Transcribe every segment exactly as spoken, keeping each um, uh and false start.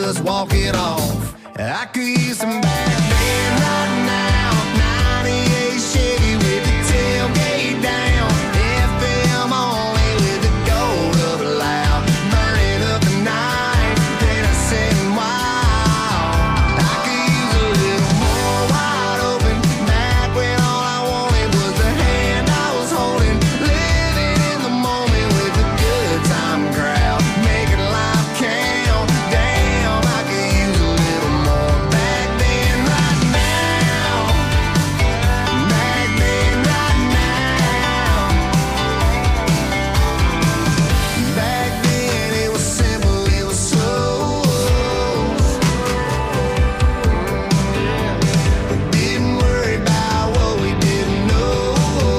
just walk it off. I could use some back then right now. ninety-eight Chevy with the tailgate down. F M only with the gold up loud. Burning up the night, then I said wow. I could use a little more wide open. Back when all I wanted was the hand I was holding. Living in the moment with a good time crowd. Making life count. Damn, I could use a little more back then right now. Back then right now. Back then it was simple, it was slow. We didn't worry about what we didn't know.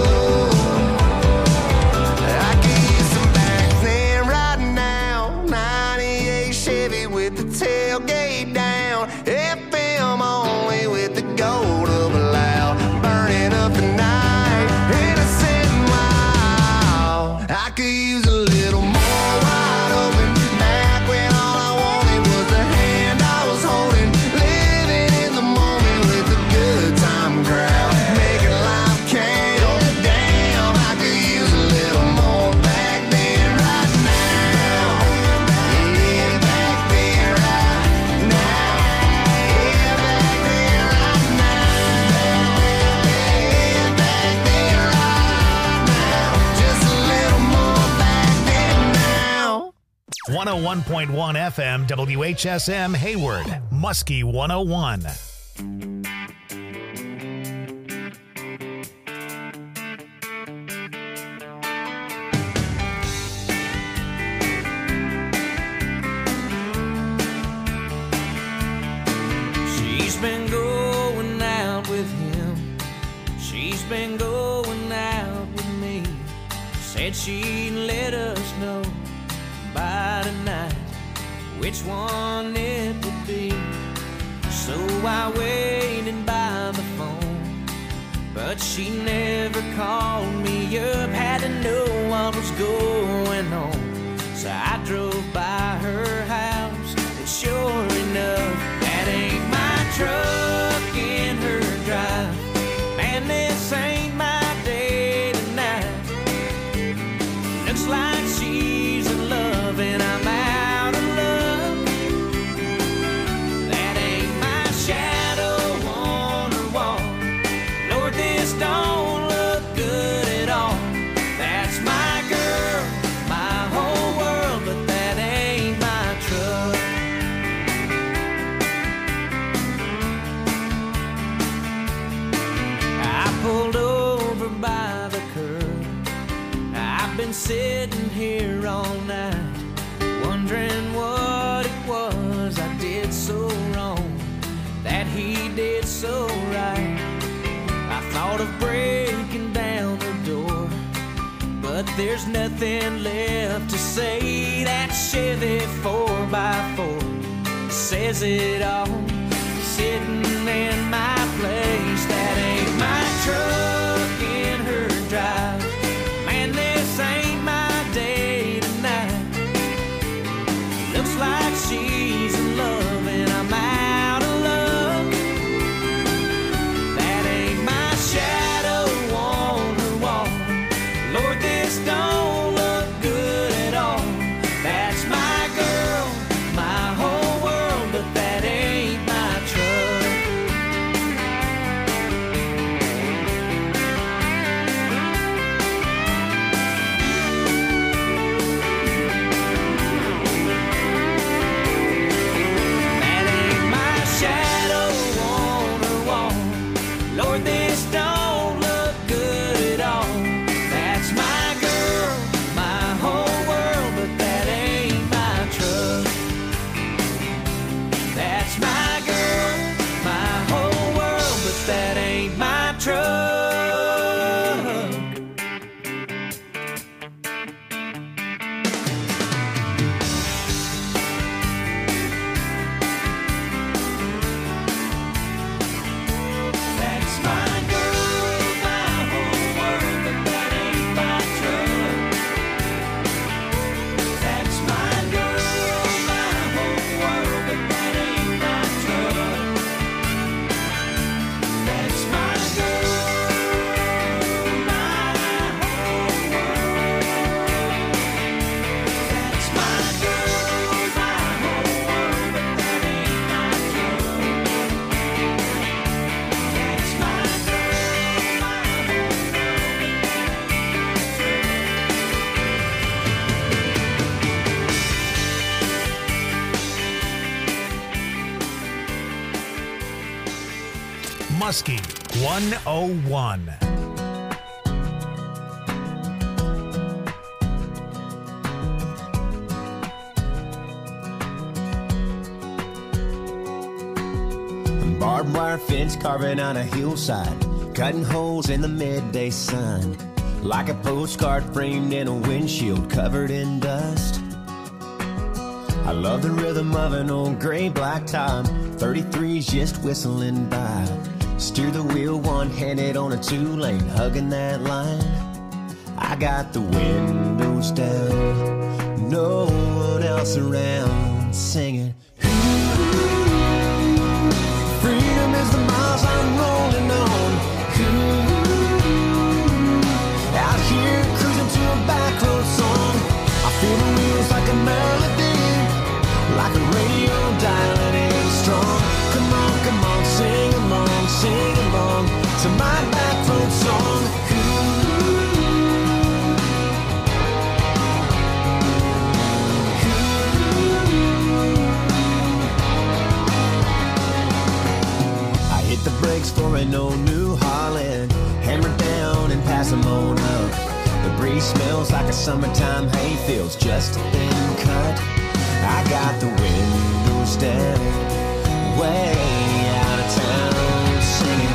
I could use some back then right now. ninety-eight Chevy with the tailgate down. F M only with the gold up loud. Burning up the night. And I said, wow. I could use a little more wide open. Back when all I wanted was the hand I was holding. Living in the moment with a good time crowd. Making life count. Damn, I could use a little more back then right now. Yeah, back then right now. Yeah, back then right now. Yeah, back then right now. Just a little more back then now. one oh one point one F M W H S M Hayward, Muskie one oh one. She's been going out with him. She's been going out with me. Said she'd let us know by tonight which one it would be. So I waited by the phone, but she never called me up. Had to know what was going on, so I drove by her house, and sure enough, that ain't my truck in her drive. Man, this ain't my day tonight. Looks like she's in love and I'm out of luck. That ain't my shadow on her wall. Lord, this don't look good at all. That's my girl, my whole world, but that ain't my truck. I pulled over by the curb. I've been sitting here all night, wondering what it was I did so wrong, that he did so right. I thought of breaking down the door, but there's nothing left to say. That Chevy four by four says it all, sitting in my place. That ain't my truck in her drive. Man, this ain't my day tonight. Looks like she's in love and I'm out of luck. That ain't my shadow on her wall. Lord, this don't look good at all. That's my girl, my whole world, but that ain't my truck. Muskie one oh one. Barbed wire fence carving on a hillside, cutting holes in the midday sun, like a postcard framed in a windshield covered in dust. I love the rhythm of an old gray black top, thirty-threes just whistling by. Steer the wheel one-handed on a two-lane, hugging that line. I got the windows down, no one else around, singing. Freedom is the miles I'm rolling on. Ooh, out here cruising to a back road song. I feel the wheels like a melody, like a radio dialing in strong. Come on, come on, sing along, sing along to my back road song. The brakes for an old New Holland, hammer down and pass them on up. The breeze smells like a summertime hayfields, just a thin cut. I got the windows down, way out of town, singing.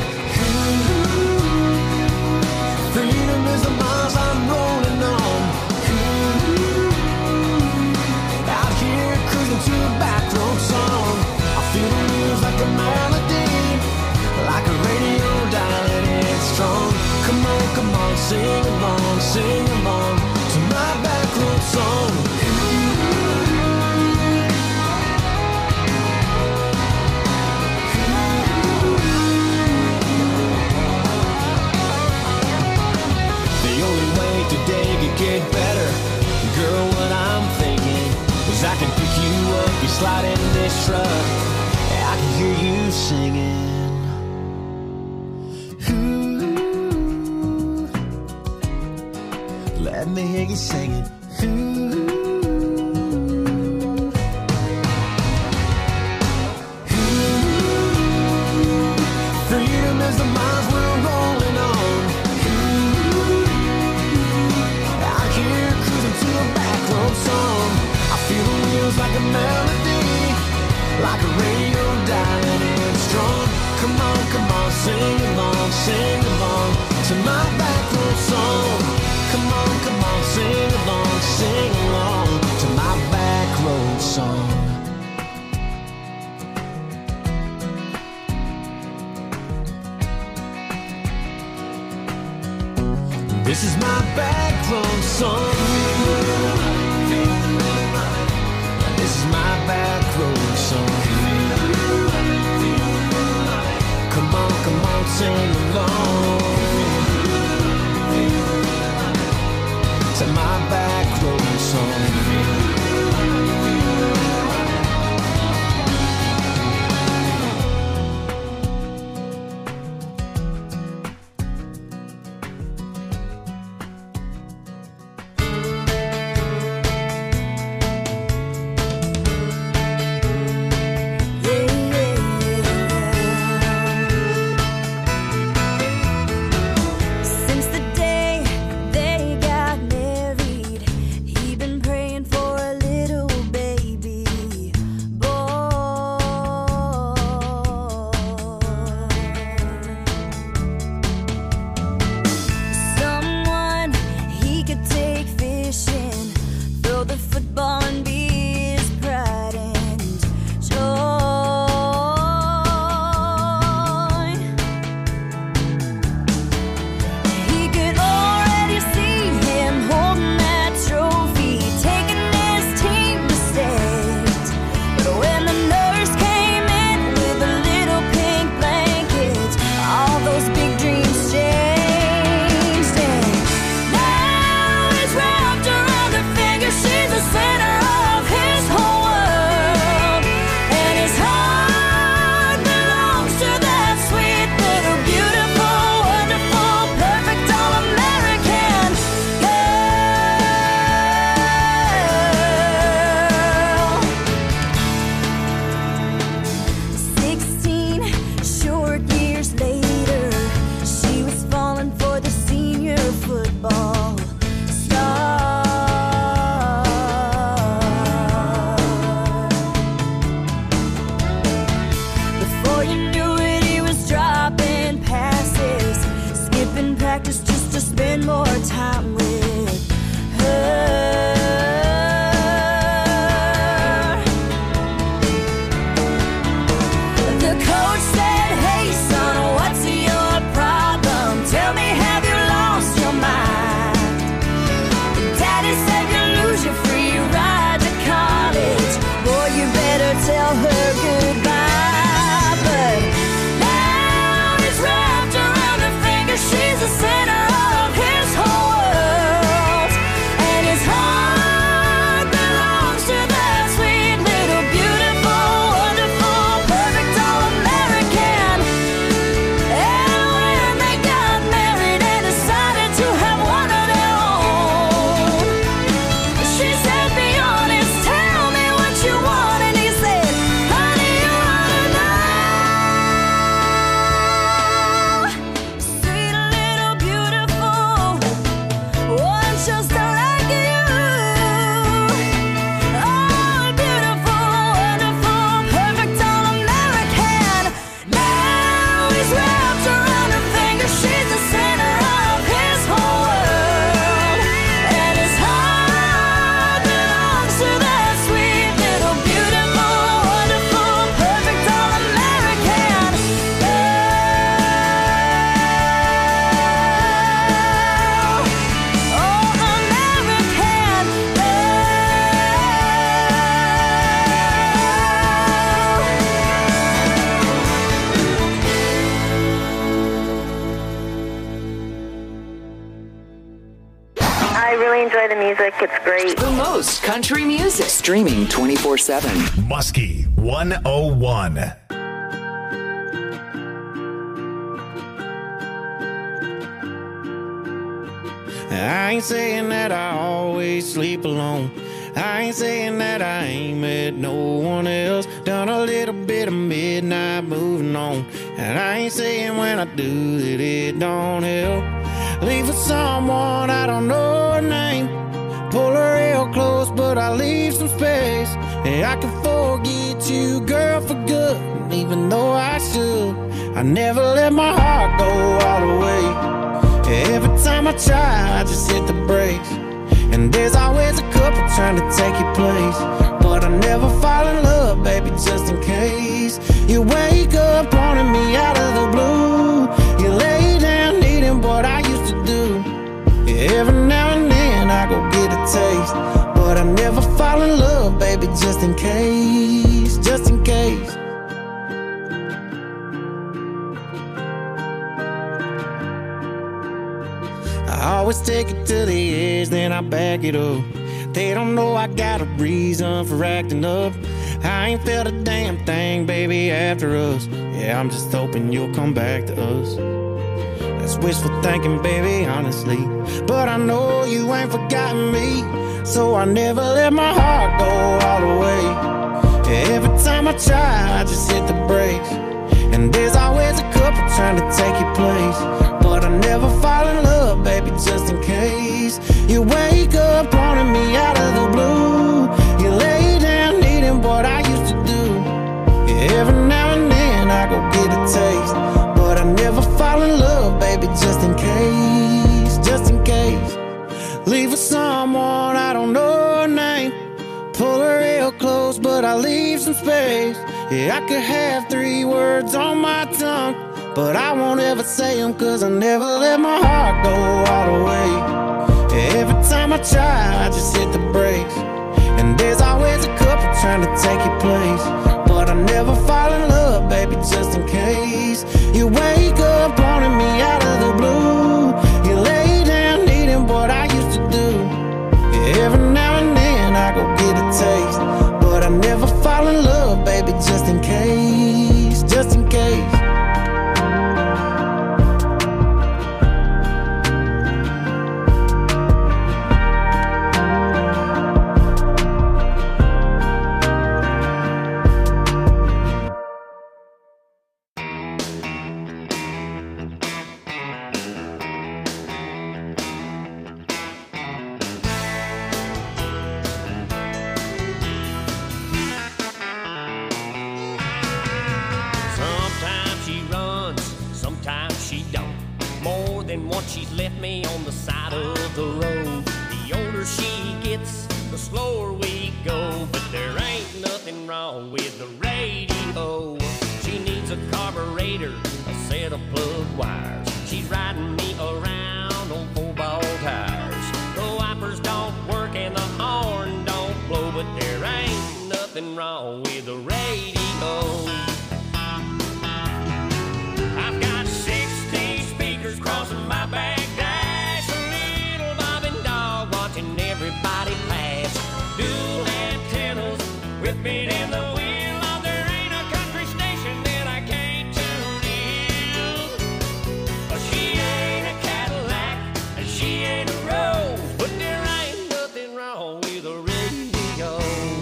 Ooh, freedom is the miles I'm rolling on. Ooh, out here cruising to a back road song. I feel the wheels like a melody, like a radio dialing in strong. Come on, come on, sing along, sing along to my back road song. The only way today could get better, girl, what I'm thinking is I can pick you up, you slide in this truck, I can hear you singing. Let me hear you singing. Ooh. Ooh. Freedom is the miles we're rolling on. Ooh. Out here cruising to a back road song. I feel the wheels like a melody, like a radio dialing in strong. Come on, come on, sing along, sing along to my back road song. Come on, come on, sing along, sing along to my back road song. This is my back road song. This is my back road song. Come on, come on, sing along to my back road song. you knew it, he was dropping passes, skipping practice just to spend more time with her. The coach said, hey son, what's your problem? Tell me, have you lost your mind? Daddy said you lose your free ride to college. Boy, you better tell her goodbye. But now he's wrapped around her finger. She's the center of his whole world, and his heart belongs to that sweet little beautiful, wonderful, perfect all-American. And when they got married and decided to have one of their own, she said, be honest, tell me what you want. And he said, honey, you ought to know. Sweet little beautiful one just like you. Oh, beautiful, wonderful, perfect all-American. Now he's wrapped around her finger. She's the center of his whole world, and his heart belongs to that sweet little beautiful, wonderful, perfect all-American girl. Oh, American I really enjoy the music. It's great. The most country music. Streaming twenty-four seven. Muskie one oh one. I ain't saying that I always sleep alone. I ain't saying that I ain't met no one else. Done a little bit of midnight moving on. And I ain't saying when I do that it don't help. Leave with someone I don't know her name. Pull her real close, but I leave some space. And I can forget you, girl, for good. And even though I should, I never let my heart go all the way. Every time I try, I just hit the brakes. And there's always a couple trying to take your place. But I never fall in love, baby, just in case. You wake up wanting me out of the blue. You lay down needing what I used to do. Every now and then I go get a taste. But I never fall in love, baby, just in case. Just in case. I always take it to the edge, then I back it up. They don't know I got a reason for acting up. I ain't felt a damn thing, baby, after us. Yeah, I'm just hoping you'll come back to us. That's wishful thinking, baby, honestly. But I know you ain't forgotten me, so I never let my heart go all the way. Every time I try, I just hit the brakes. And there's always a couple trying to take your place. But I never fall in love, baby, just in case. You wake up wanting me out of the blue. You lay down needing what I used to do. Yeah, every now and then I go get a taste. But I never fall in love, baby, just in case. Just in case. Leave with someone I don't know her name. Pull her real close, but I leave some space. Yeah, I could have three words on my tongue, but I won't ever say them, cause I never let my heart go all the way. Every time I try, I just hit the brakes. And there's always a couple trying to take your place. But I never fall in love, baby, just in case. You wake up wanting me out of the blue. You lay down needing what I used to do. Every now and then I go get a taste. But I never fall in love, baby, just in case. Just in case. once she's left me on the side of the road. The older she gets, the slower we go. But there ain't nothing wrong with the radio. She needs a carburetor, a set of plug wires. She's riding me around on four-ball tires. The wipers don't work and the horn don't blow, but there ain't nothing wrong with the radio. I've got sixty speakers crossing my back dash, a little bobbing dog watching everybody pass. Dual antennas whipping in the wind. Oh, there ain't a country station that I can't tune in. She ain't a Cadillac and she ain't a Rose, but there ain't nothing wrong with the radio.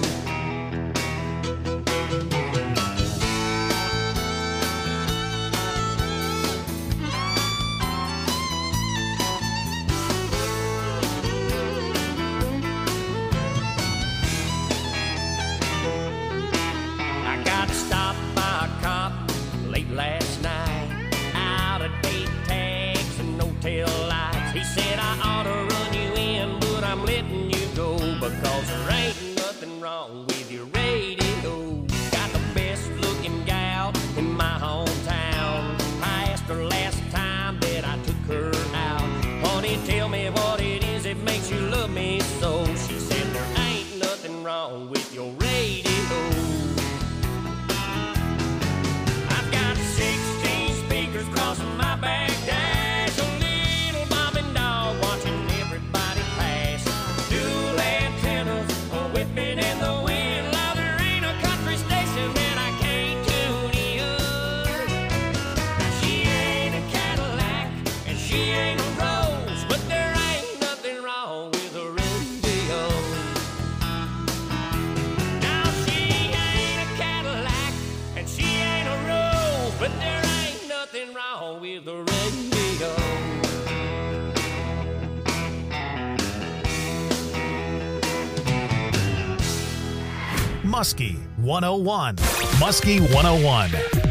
I got stopped by a cop late last night, out of date tags and no tail lights. He said I ought to run you in, but I'm letting you go because there ain't nothing wrong with your radio. Got the best looking gal in my hometown. I asked her last time that I took her out, honey, tell me what it is that makes you love me so. She said there ain't nothing wrong with your radio. I've got sixteen speakers crossing my back dash, a little bobbing dog watching everybody pass. Dual antennas are whipping in the wind. Now there ain't a country station that I can't tune in. She ain't a Cadillac and she ain't a Rose, but there ain't nothing wrong with the radio. Now she ain't a Cadillac and she ain't a Rose, but there ain't nothing wrong with the radio. Muskie one oh one. Muskie one oh one.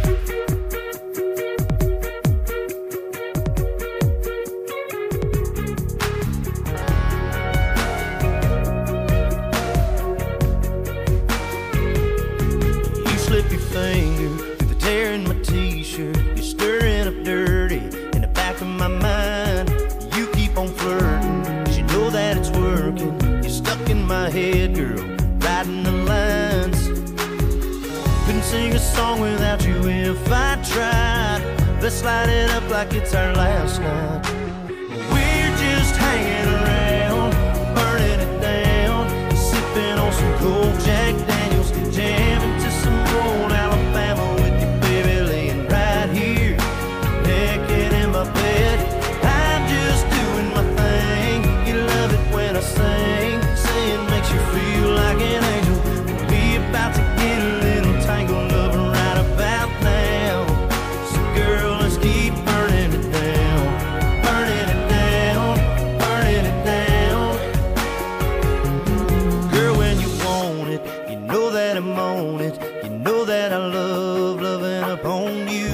You slip your finger through the tear in my t-shirt. You're stirring up dirty in the back of my mind. You keep on flirting, 'cause you know that it's working. You're stuck in my head, girl, riding the lines. Couldn't sing a song without you if I tried. Let's light it up like it's our last night. We're just hanging around, burning it down, sipping on some cold Jack Daniels, jamming to some old Alabama with you, baby, laying right here, naked in my bed. I'm just doing my thing. You love it when I sing, saying makes you feel like an angel. We about to get a little tangled up right about now. So girl, let's keep burning it down, burning it down, burning it down. Girl, when you want it, you know that I'm on it. You know that I love loving upon you.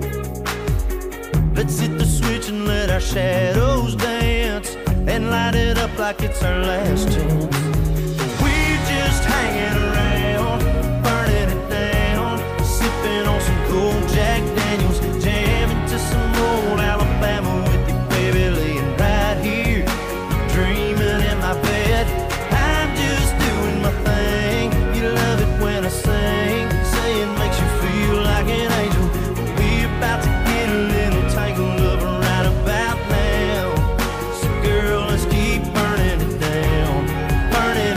Let's hit the switch and let our shadows dance, and light it up like it's our last chance. We're just hanging around, burning it down, sipping on some cold Jack Daniels, jamming to some old Alabama with you, baby, laying right here, dreaming in my bed. I'm just doing my thing. You love it when I sing, saying makes you feel like an angel. We about to get a little tangled up right about now. So girl, let's keep burning it down, burning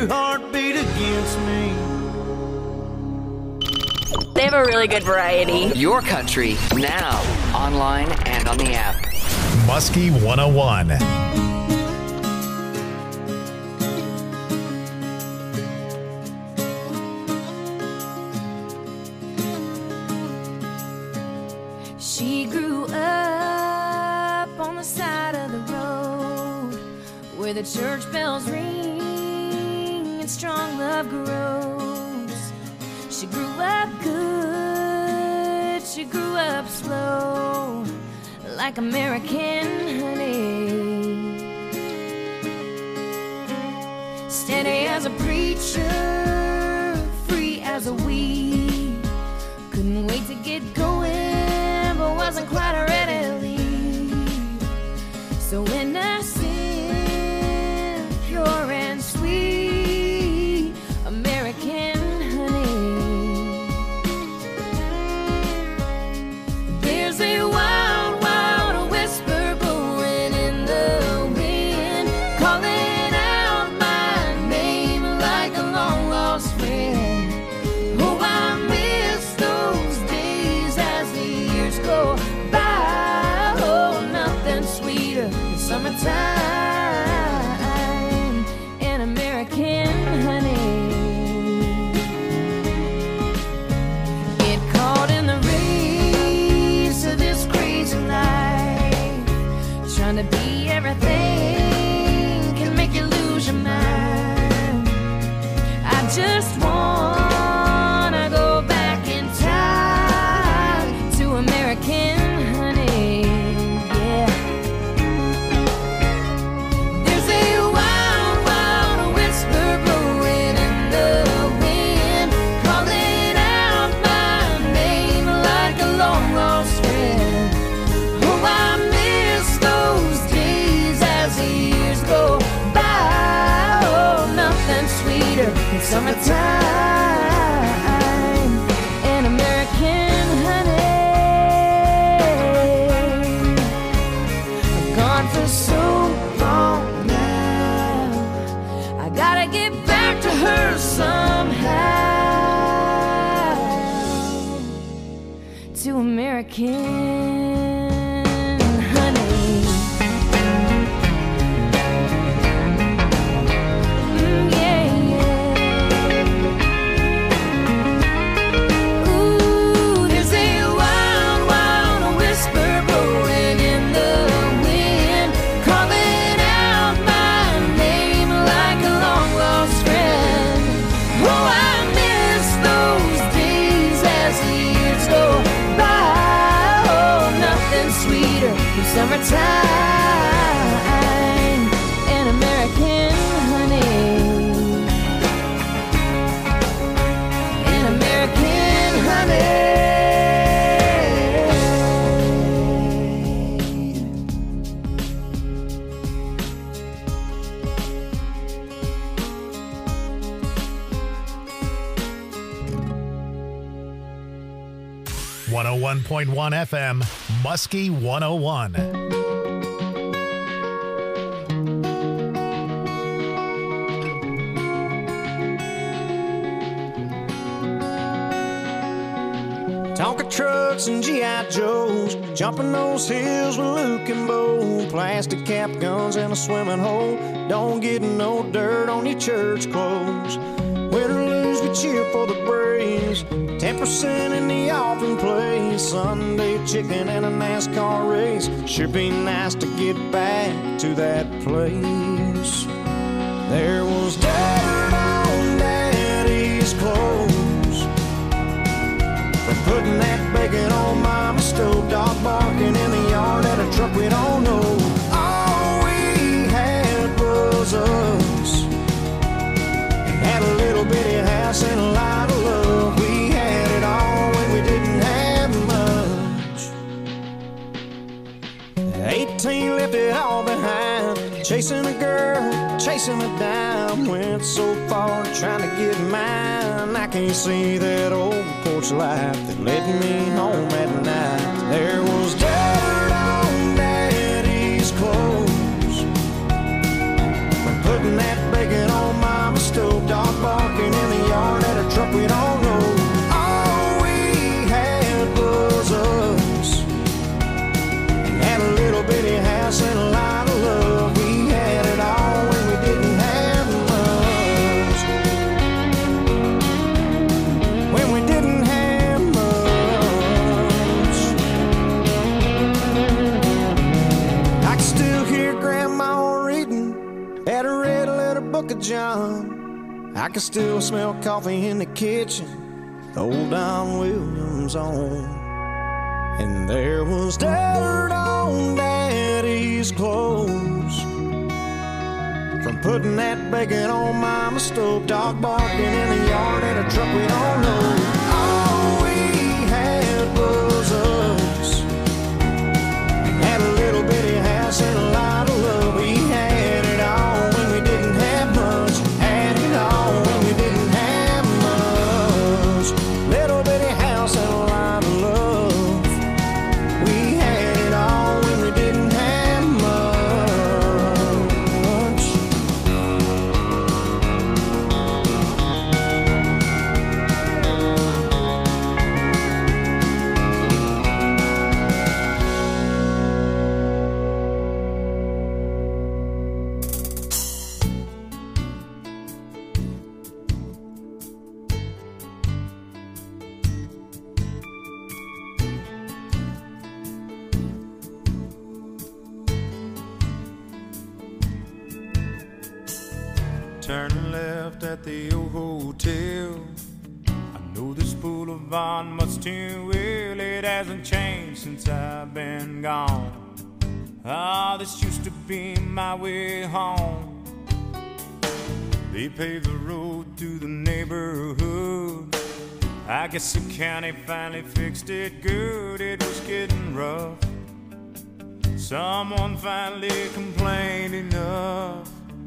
heartbeat against me. They have a really good variety. Your country, now, online and on the app. Muskie one oh one. She grew up on the side of the road where the church bells ring and strong love grows. She grew up good, she grew up slow, like American honey. Steady as a preacher, free as a weed. Couldn't wait to get going, but wasn't quite ready to leave. So innocent, pure and sweet, American honey. There's a wild, wild whisper blowing in the wind, calling out my name like a long lost friend. Oh, I miss those days as the years go by. Oh, nothing sweeter than summertime and American honey. Get caught in the race of this crazy life, trying to be everything can make you lose your mind. I just wanna go back in time to American honey, yeah. There's a wild, wild whisper blowing in the wind, calling out my name like a long lost friend. Oh, I miss those days as the years go by. Oh, nothing sweeter than summertime and American honey. I've gone for so long now, I gotta get back to her somehow, to American honey. Mm, yeah, yeah. Ooh, there's a wild, wild whisper blowing in the wind, calling out my name like a long lost friend. Oh, I miss those days as the years go by. Oh, nothing sweeter than summertime and American honey. And American honey. one oh one point one F M, Muskie one oh one. Tonka trucks and G I Joes, jumping those hills with Luke and Bo. Plastic cap guns and a swimming hole. Don't get no dirt on your church clothes. Win or lose, we cheer for the Braves. ten percent in the offering place. Sunday chicken and a NASCAR race. Sure be nice to get back to that place. There was dirt on Daddy's clothes for putting that bacon on Mama's stove. Dog barking in the yard at a truck we don't know. All we had was us. Had a little bitty house and a lot of love. We had it all when we didn't have much. eighteen left it all behind. Chasing a girl, chasing a dime. Went so far trying to get mine. I can't see that old porch light that led me home at night. There was dirt on Daddy's clothes for putting that bacon on Mama's stove. stove, dog barking in the yard at a truck we don't know. All we had was us, and had a little bitty house and a lot of love. We had it all when we didn't have much. When we didn't have much. I can still hear Grandma reading at a red letter book of John. I can still smell coffee in the kitchen, old Don Williams on. And there was dirt on Daddy's clothes from putting that bacon on Mama's stove, dog barking in the yard at a truck we don't know. All we had was us, had a little bitty house and a lot of love. We had it all when we didn't have much, had it all when we didn't have much. Little bitty house and a lot of love. We had it all when we didn't have much. Turning left at the old hotel. I know this boulevard much too well. It hasn't changed since I've been gone. Ah, this used to be my way home. They paved the road through the neighborhood. I guess the county finally fixed it good. It was getting rough. Someone finally complained enough.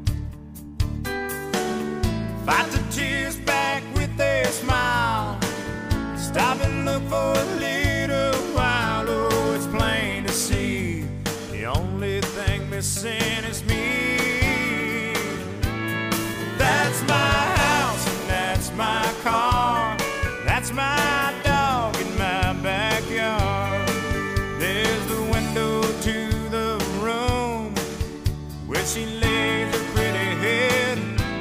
Fight the tears back with a smile. Stop and look for a little while. Oh, it's plain to see the only thing missing is me. That's my house and that's my car. That's my dog in my backyard. There's the window to the room where she lays her pretty head.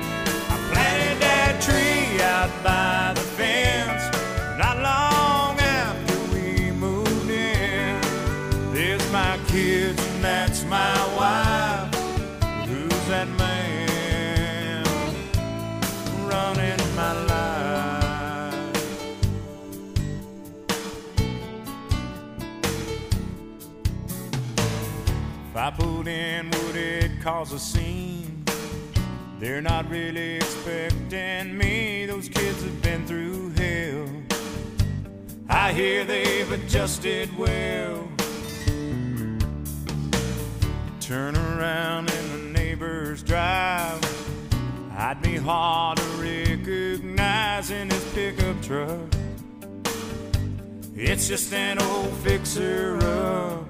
Tree out by the fence. Not long after we moved in. There's my kids and that's my wife. Who's that man running my life? If I pulled in, would it cause a scene? They're not really expecting me. Those kids have been through hell. I hear they've adjusted well. Turn around in the neighbor's drive. I'd be hard to recognize in his pickup truck. It's just an old fixer-up.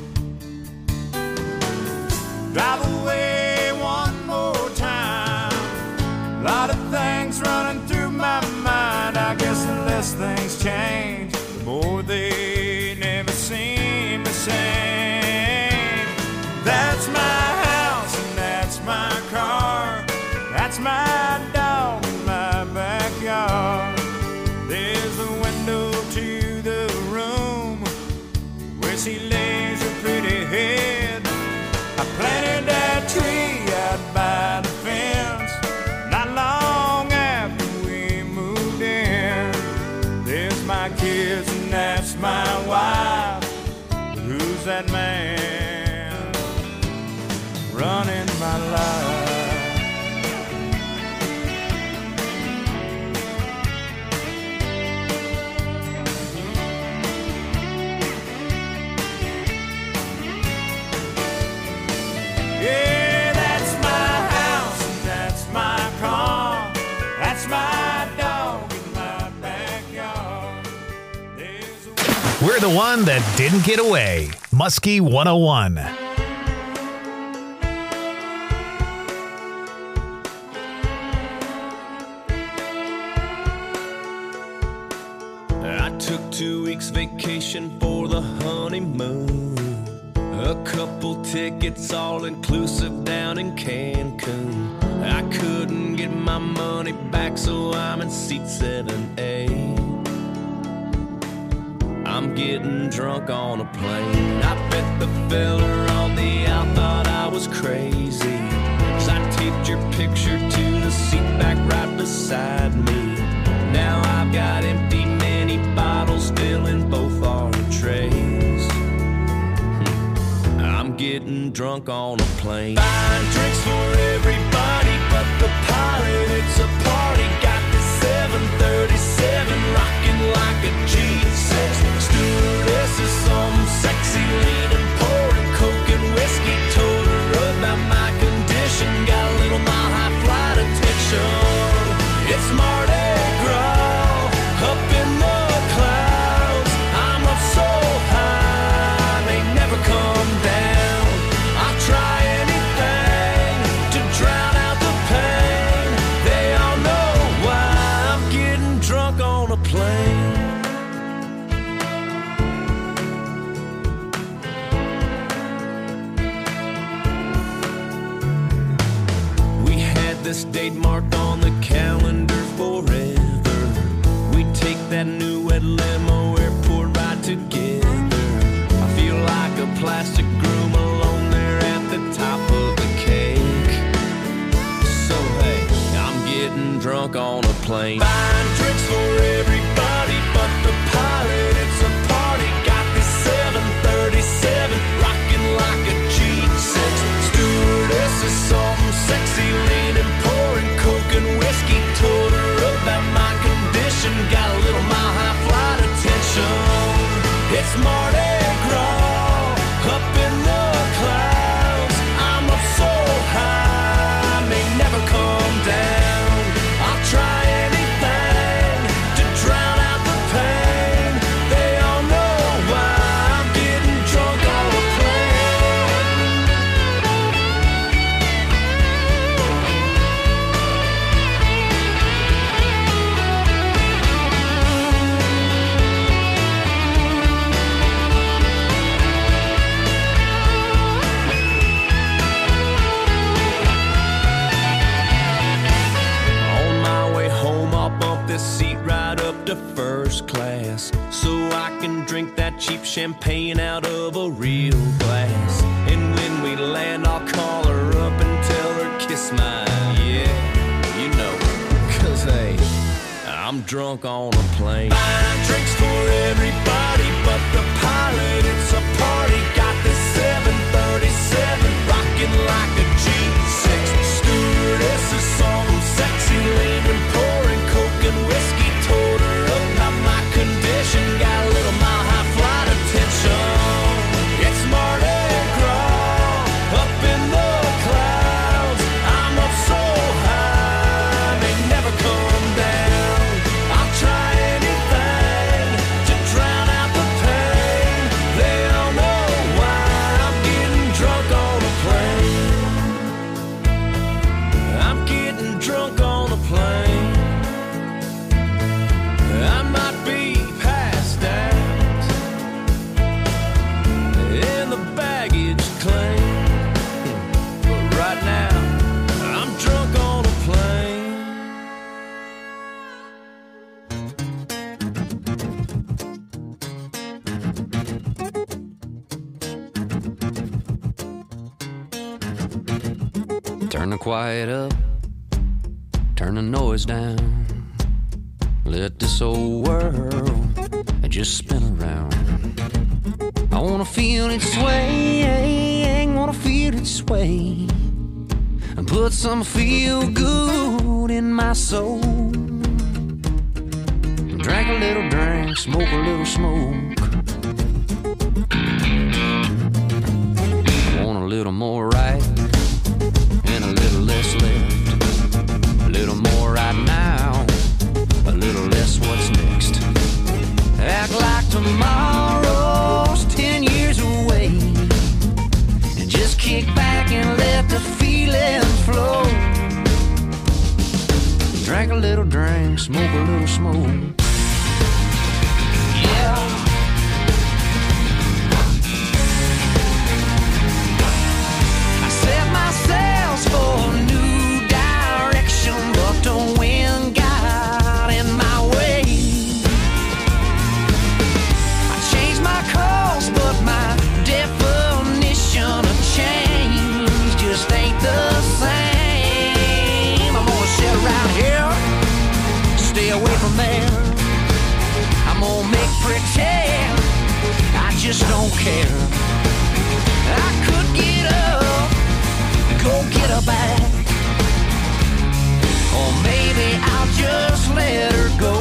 Drive away one more time. A lot of things running through my mind. I guess the less things change, the more they never seem the same. That's my house and that's my car. That's my dog in my backyard. There's a window to the room where she lays her pretty head. I planted that tree out by the fence. Not long after we moved in. There's my kids and that's my wife. Who's that man running my life? Yeah, that's my house and that's my car. That's my dog in my backyard. There's a... We're the one that didn't get away. Muskie one oh one. took two weeks vacation for the honeymoon. A couple tickets all inclusive down in Cancun. I couldn't get my money back, so I'm in seat seven A. I'm getting drunk on a plane. I bet the fella on the out thought I was crazy, 'cause I taped your picture to the seat back right beside me. Now I've got empty mini bottles filling both our trays. I'm getting drunk on a plane. Buying drinks for everybody but the pilot. It's a party. Got the seven thirty-seven rocking like a G six. Stewardess is some sexy leaning, pouring coke and whiskey. Told her about my condition. Got a little mile high flight attention. It's Mardi Gras up in the clouds. I'm up so high, they never come down. I'll try anything to drown out the pain. They all know why I'm getting drunk on a plane. We had this date marked on the calendar forever. We take that new red limo airport ride together. I feel like a plastic groom alone there at the top of the cake. So hey, I'm getting drunk on a plane. Buying drinks for everybody but the pilot. It's a party. Got this seven thirty-seven rocking like a G six. Stewardess is something sexy leaning, pouring coke and whiskey. Told her about my condition. Got a little mile high flight attention. It's Mardi Gras up in the clouds. I'm up so high, may never come down. I'll try anything to drown out the pain. They all know why I'm getting drunk on a seat right up to first class, so I can drink that cheap champagne out of a real glass. And when we land, I'll call her up and tell her kiss my, yeah, you know, 'cause hey, I'm drunk on a plane. Buying drinks for everybody but the pilot. It's a party. Got this seven thirty-seven rocking like a G six. Stewardess is some sexy leaning, pouring coke and whiskey. Told her about my condition. Got a little mile high flight attention. It's Mardi Gras up in the clouds. I'm up so high, they never come down. I'll try anything to drown out the pain. They all know why I'm getting drunk on a plane. I'm getting drunk on a plane. I might be passed out in the baggage claim, but right now I'm drunk on a plane. Turn the quiet up, turn the noise down. Let this old world just spin around. I wanna feel it sway, wanna feel it sway, and put some feel good in my soul. Drink a little drink, smoke a little smoke. Want a little more right and a little less left. A little more right now, a little less what's next. Act like tomorrow's ten years away, and just kick back and let the feeling flow. Drink a little drink, smoke a little smoke. care. I could get up, go get her back, or maybe I'll just let her go.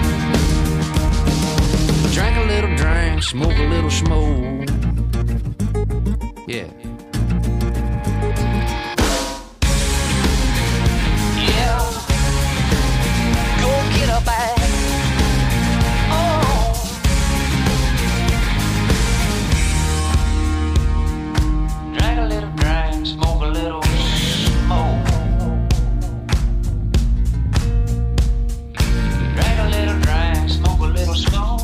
Drink a little drink, smoke a little smoke. Yeah. Yeah. Go get her back. Oh. Drink a little drink, smoke a little smoke. Drink a little drink, smoke a little smoke.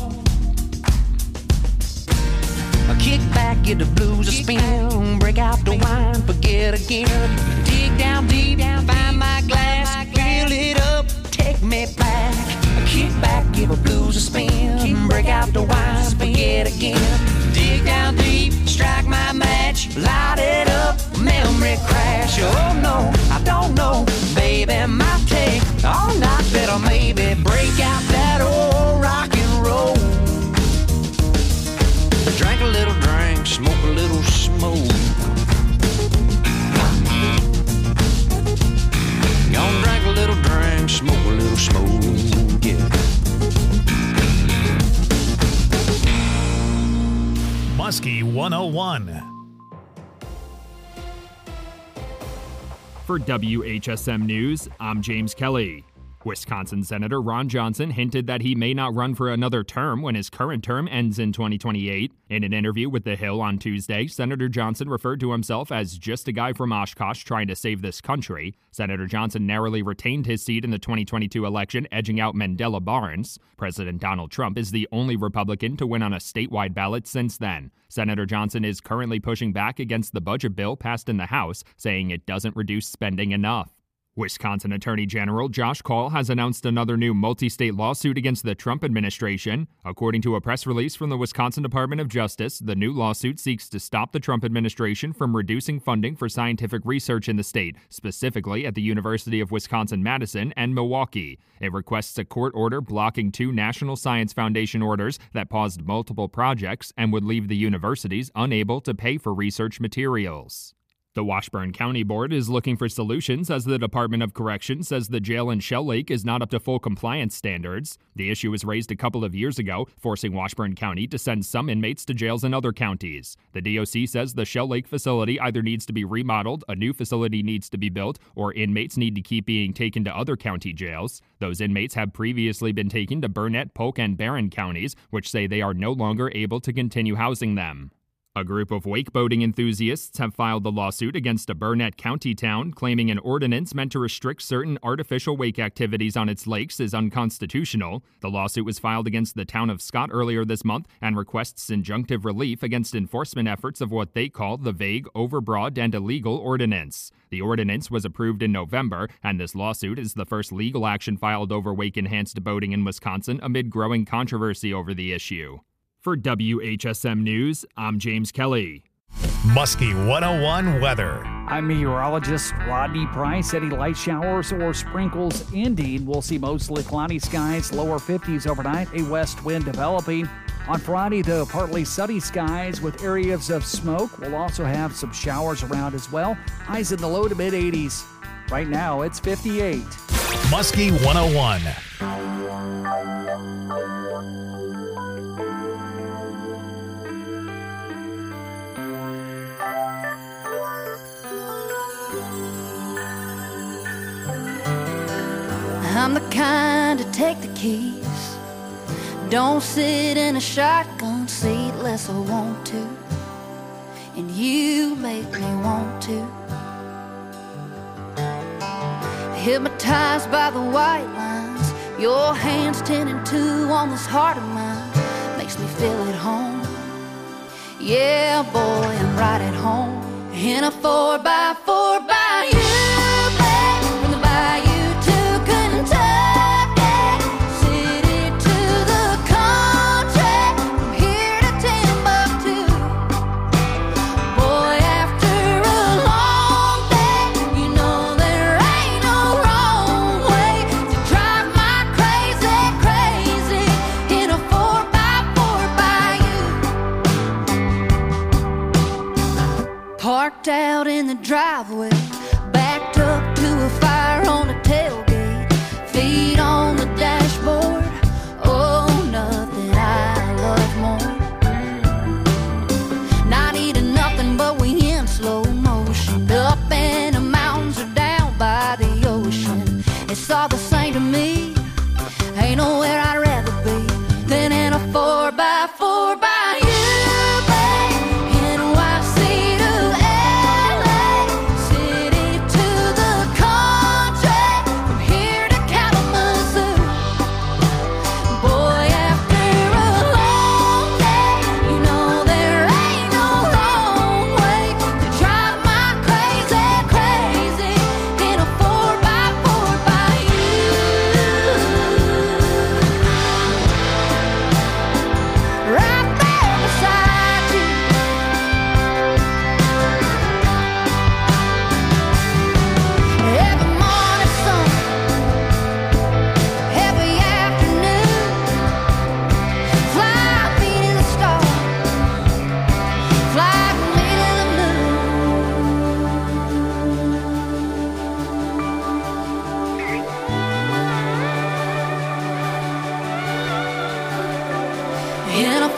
Kick back, get the blues a spin, break out the wine, forget again. Dig down deep, find my glass, fill it up, take me back. Kick back, give the blues a spin, break out the wine, forget again. Dig down deep, strike my match, light it up, memory crash. Oh no, I don't know, baby, might take all night, better maybe break out that old rock and roll. Drink a little drink, smoke a little smoke. Gonna drink a little drink, smoke a little smoke, yeah. Muskie one oh one. For W H S M News, I'm James Kelly. Wisconsin Senator Ron Johnson hinted that he may not run for another term when his current term ends in twenty twenty-eight. In an interview with The Hill on Tuesday, Senator Johnson referred to himself as just a guy from Oshkosh trying to save this country. Senator Johnson narrowly retained his seat in the twenty twenty-two election, edging out Mandela Barnes. President Donald Trump is the only Republican to win on a statewide ballot since then. Senator Johnson is currently pushing back against the budget bill passed in the House, saying it doesn't reduce spending enough. Wisconsin Attorney General Josh Kaul has announced another new multi-state lawsuit against the Trump administration. According to a press release from the Wisconsin Department of Justice, the new lawsuit seeks to stop the Trump administration from reducing funding for scientific research in the state, specifically at the University of Wisconsin-Madison and Milwaukee. It requests a court order blocking two National Science Foundation orders that paused multiple projects and would leave the universities unable to pay for research materials. The Washburn County Board is looking for solutions as the Department of Corrections says the jail in Shell Lake is not up to full compliance standards. The issue was raised a couple of years ago, forcing Washburn County to send some inmates to jails in other counties. The D O C says the Shell Lake facility either needs to be remodeled, a new facility needs to be built, or inmates need to keep being taken to other county jails. Those inmates have previously been taken to Burnett, Polk, and Barron counties, which say they are no longer able to continue housing them. A group of wakeboating enthusiasts have filed the lawsuit against a Burnett County town, claiming an ordinance meant to restrict certain artificial wake activities on its lakes is unconstitutional. The lawsuit was filed against the town of Scott earlier this month and requests injunctive relief against enforcement efforts of what they call the vague, overbroad, and illegal ordinance. The ordinance was approved in November, and this lawsuit is the first legal action filed over wake-enhanced boating in Wisconsin amid growing controversy over the issue. For W H S M News, I'm James Kelly. Muskie one oh one weather. I'm meteorologist Rodney Price. Any light showers or sprinkles indeed. We'll see mostly cloudy skies, lower fifties overnight, a west wind developing. On Friday, though, partly sunny skies with areas of smoke. We'll also have some showers around as well. Highs in the low to mid eighties. Right now, it's fifty-eight. Muskie one oh one. I'm the kind to take the keys. Don't sit in a shotgun seat unless I want to. And you make me want to. Hypnotized by the white lines, your hands ten and two on this heart of mine. Makes me feel at home. Yeah, boy, I'm right at home. In a four by four by you, babe, from the bayou.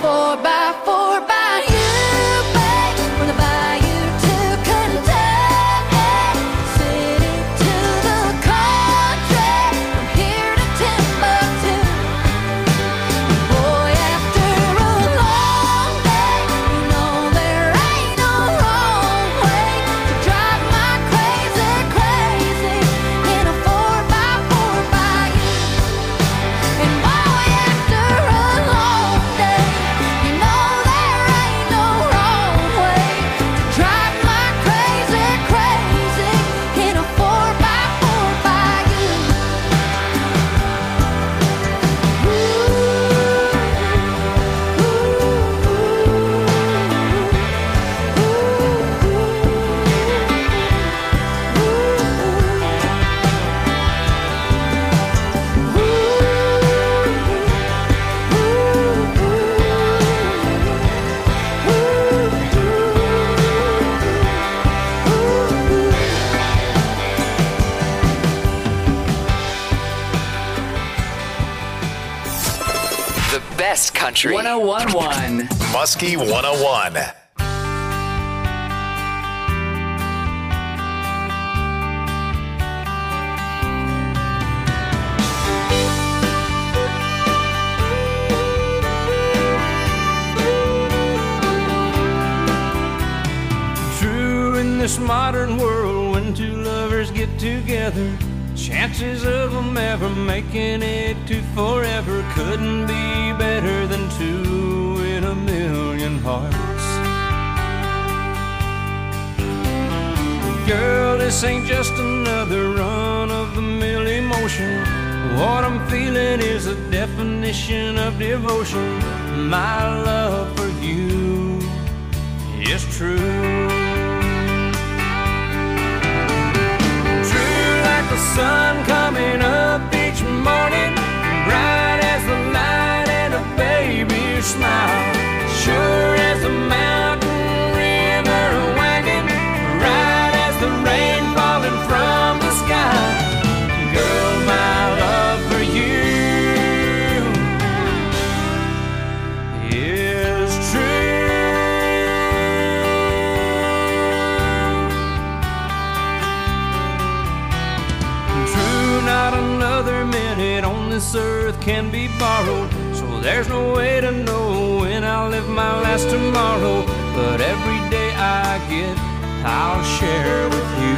four by four by you, babe, from the bayou to Kentucky, city to the country, from here to Timbuktu. Boy, after a long day, you know there ain't no wrong way to drive my crazy, crazy in a four by four by you. And boy, after a long day, you know there ain't no wrong way to drive my crazy, crazy in a four by four by you. The best country. one oh one point one. Muskie one oh one. True in this modern world, when two lovers get together, chances of them ever making it to forever couldn't be better than two in a million hearts. Girl, this ain't just another run-of-the-mill emotion. What I'm feeling is a definition of devotion. My love for you is true. The sun coming up each morning, bright as the light and a baby's smile, sure as the mountain river wagging, right as the rain falling from the sky. Girl, my love for you is true. Not another minute on this earth can be borrowed, so there's no way to know when I'll live my last tomorrow. But every day I get, I'll share with you.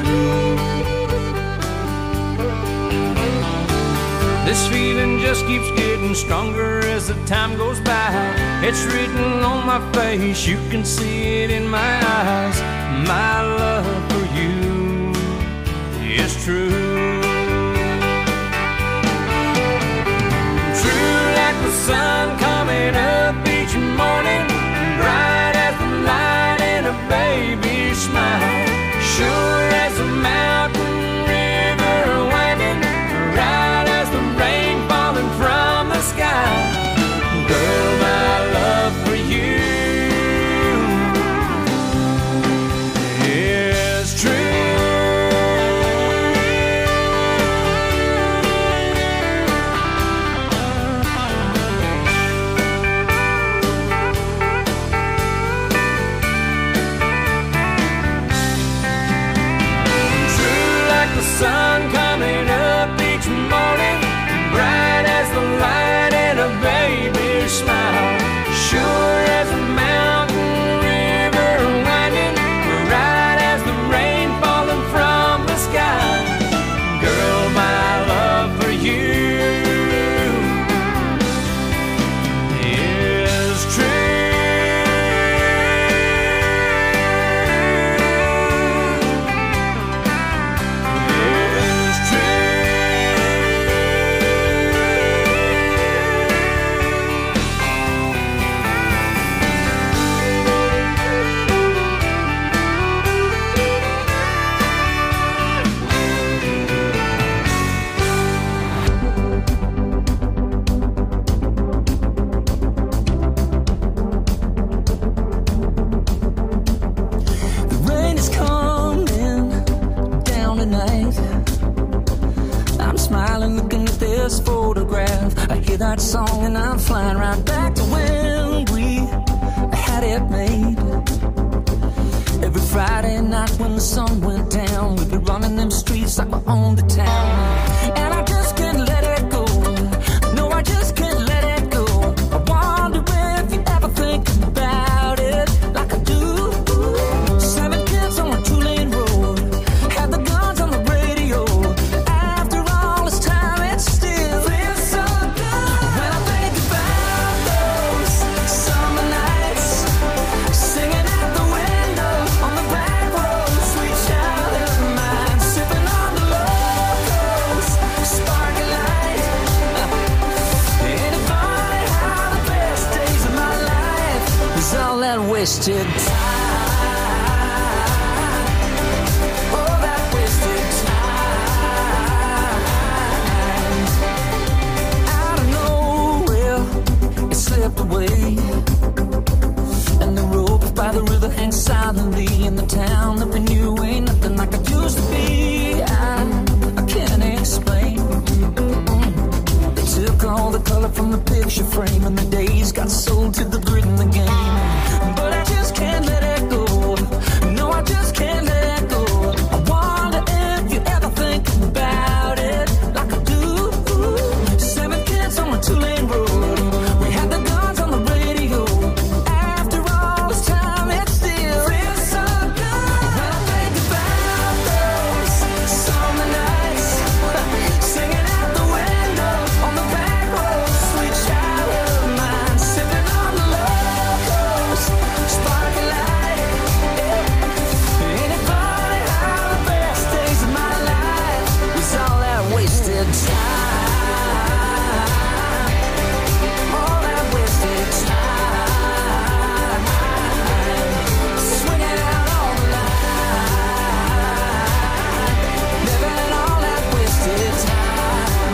This feeling just keeps getting stronger as the time goes by. It's written on my face, you can see it in my eyes. My love for you is true. The sun coming up each morning, bright as the light in a baby's smile, sure as the mountain river winding, right as the rain falling from the sky. Girl, my love for you is true. Sun coming up each morning, bright as the light in a baby's smile, sure as a mountain river winding, right as the rain falling from the sky. Girl, my love for you is true. Photograph. I hear that song and I'm flying right back to when we sun went down, we'd be running them streets like we owned the town. And I just can't let it go. No, I just can't let it go. I wonder if you ever think about it like I do. Seven kids on a two-lane road, had the guns on the radio. After all this time, it still feels so good. When I think about those summer nights, singing out the window on the back road, sweet child of mine, sipping on the locals, sparkling light. Ain't it funny how the best days of my life is all that wasted time? All that wasted time. Out of nowhere, it slipped away, and the rope by the river hangs silently in the town that we knew ain't nothing like it used to be. I, I can't explain. Mm. They took all the color from the picture frame, and the days got sold to the grid in the game. But I just can't let it go. No, I just can't let it go. I wonder if you ever think about it like I do. Seven kids on a two-lane road, we had the guns on the radio. After all this time, it still feels so good. When I think about those summer nights, singing out the window on the back road, sweet child of mine, sipping on the locals, sparkling light. Ain't it funny how the best days of my life was all that wasted time? All that wasted time. Swinging out on the line, living all that wasted time.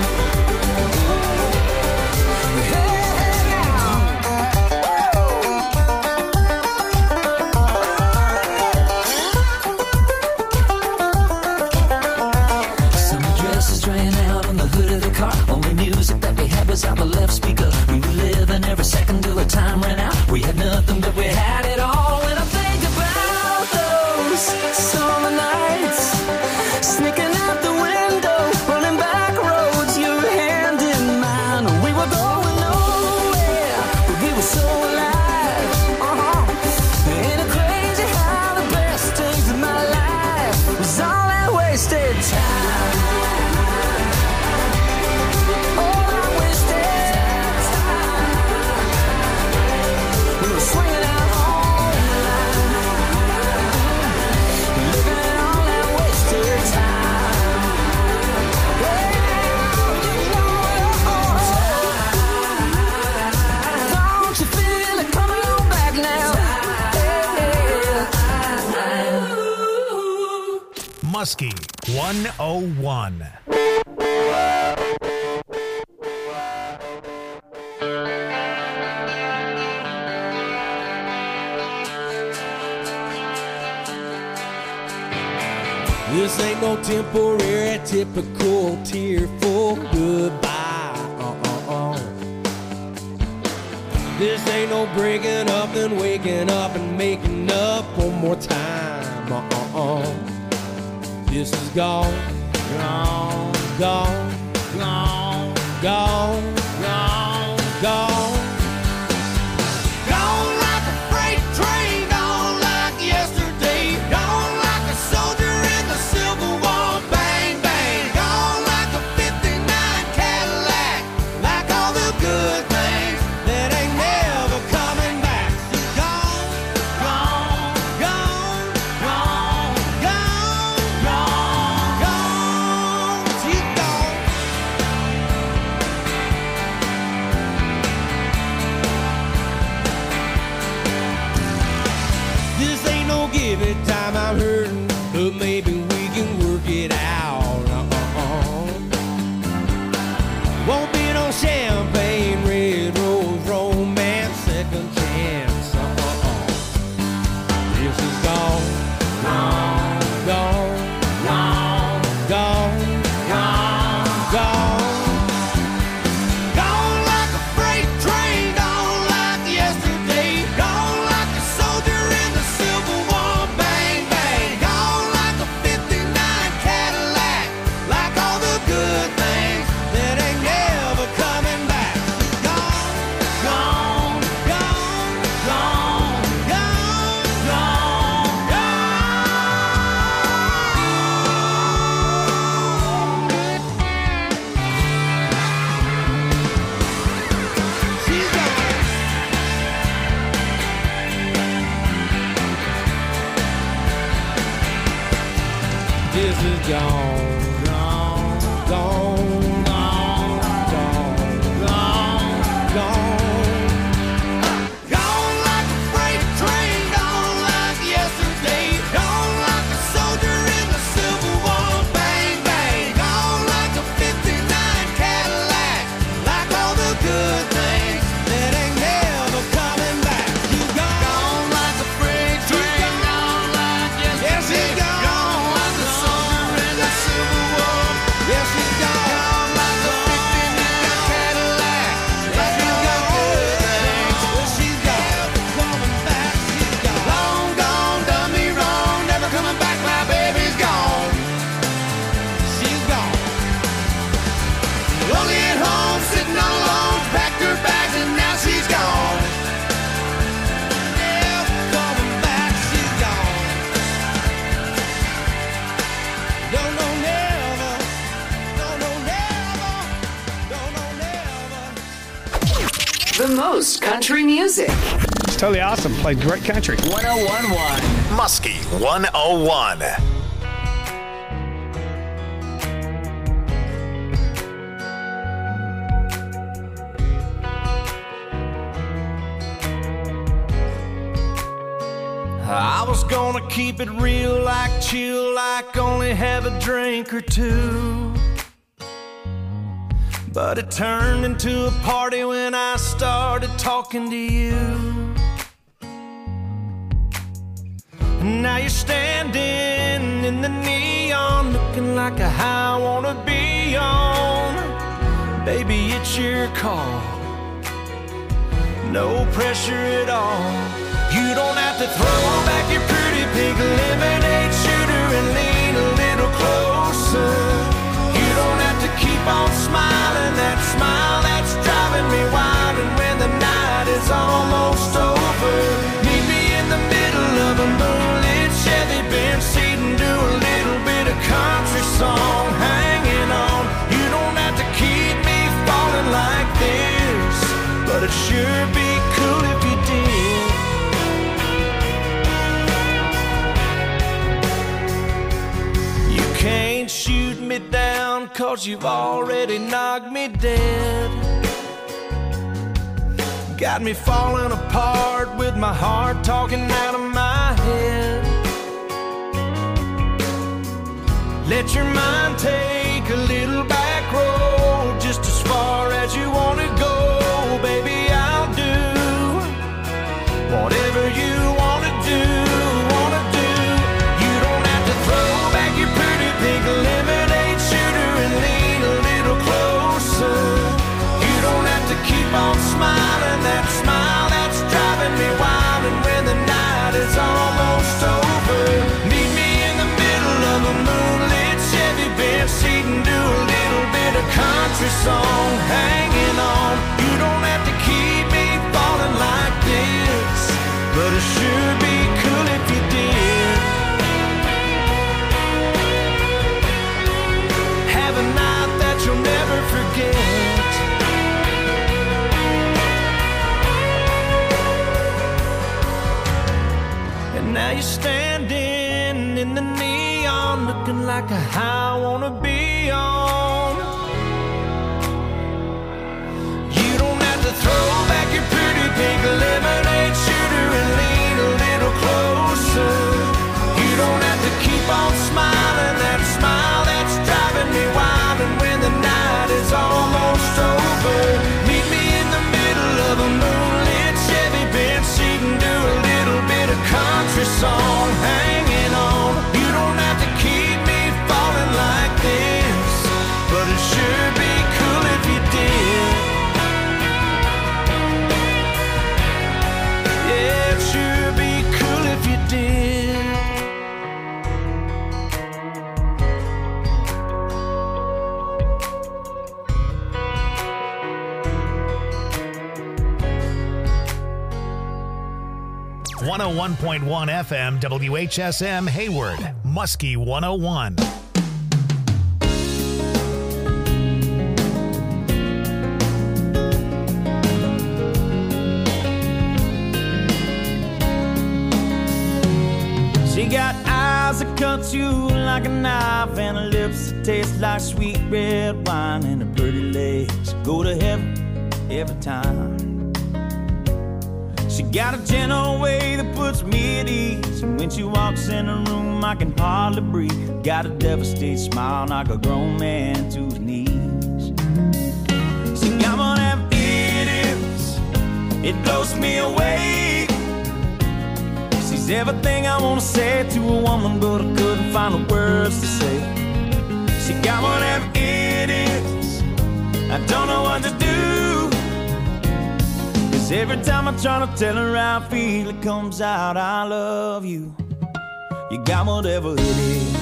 Hey, now. Summer dresses drying out on the hood of the car. Only music that we had was out the left speaker. We were living every second till the time ran out. We had nothing, but we had it all. When I think about those summer nights, sneaking out the window, running back roads, your hand in mine. We were going nowhere, but we were so alive. Uh-huh. Ain't it crazy how the best days of my life was all that wasted time? All that wasted time. We were swinging out on the line, living all that wasted time. Yeah, you know it. Don't you feel it coming on back now? Muskie one oh one. This ain't no temporary, typical tearful goodbye. Uh-uh-uh. This ain't no breaking up and waking up and making up one more time. Uh-uh-uh. This is gone, gone, gone, gone, gone, gone, gone. Gone like a freight train, gone like yesterday, gone like a soldier in the Civil War, bang, bang, gone like a fifty-nine Cadillac, like all the good things that ain't never coming back. So gone, gone, gone, gone, gone, gone, gone, she's gone. The most country music. It's totally awesome. Played great country. one oh one point one. Muskie one oh one. I was gonna keep it real, like chill, like only have a drink or two. But it turned into a party when I started talking to you. And now you're standing in the neon, looking like a high I wanna be on. Baby, it's your call, no pressure at all. You don't have to throw back your pretty pink lemonade shooter and lean a little closer. You don't have to keep on smiling, that smile that's driving me wild. And when the night is almost over, meet me in the middle of a moonlit Chevy Benz seat and do a little bit of country song, hanging on. You don't have to keep me falling like this, but it sure be cool if you did. Can't shoot me down, cause you've already knocked me dead. Got me falling apart with my heart talking out of my head. Let your mind take a little back road, just as far as you want to go. Baby, I'll do whatever you want to do, want to do. You don't have to throw back your pink lemonade shooter and lean a little closer. You don't have to keep on smiling, that smile that's driving me wild. And when the night is almost over, meet me in the middle of a moonlit Chevy Benz seat and do a little bit of country song, hanging on. You don't have to keep me falling like this, but it sure be cool if you did. Have a night that you'll never forget. And now you're standing in the neon, looking like a high I wanna be on. You don't have to throw back your pretty pink lemonade shooter and lean a little closer. You don't have to keep on smiling, that smile that's driving me wild. And when the night is almost over, meet me in the middle of a moonlit Chevy Benz seat and do a little bit of country song, hanging on. You don't have to keep me falling like this, but it sure be cool if you did. Yeah, it sure be cool if you did. one oh one point one F M W H S M Hayward, Muskie one oh one. She got eyes that cut you like a knife and her lips that taste like sweet red wine, and her pretty legs go to heaven every time. She got a gentle way that puts me at ease, and when she walks in the room I can hardly breathe. Got a devastated smile, knock a grown man to his knees. She got one of them idiots, it blows me away. She's everything I wanna say to a woman, but I couldn't find the words to say. She got one of them idiots, I don't know what to do. Every time I try to tell her how I feel, it comes out, I love you. You got whatever it is.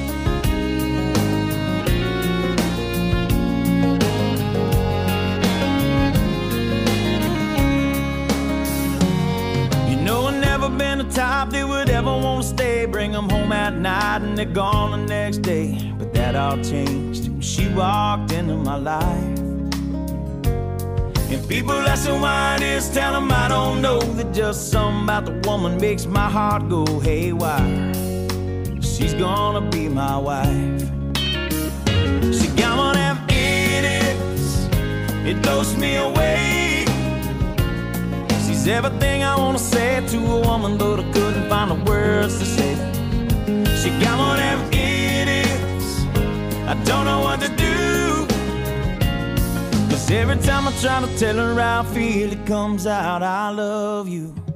You know I've never been the type that would ever want to stay, bring them home at night and they're gone the next day. But that all changed when she walked into my life. And people ask me why it is, tell them I don't know. That just something about the woman makes my heart go haywire. She's gonna be my wife. She got one of them idiots, it blows me away. She's everything I wanna say to a woman, but I couldn't find the words to say. She got one of them idiots, I don't know what to do. Cause every time I try to tell her how I feel, it comes out, I love you.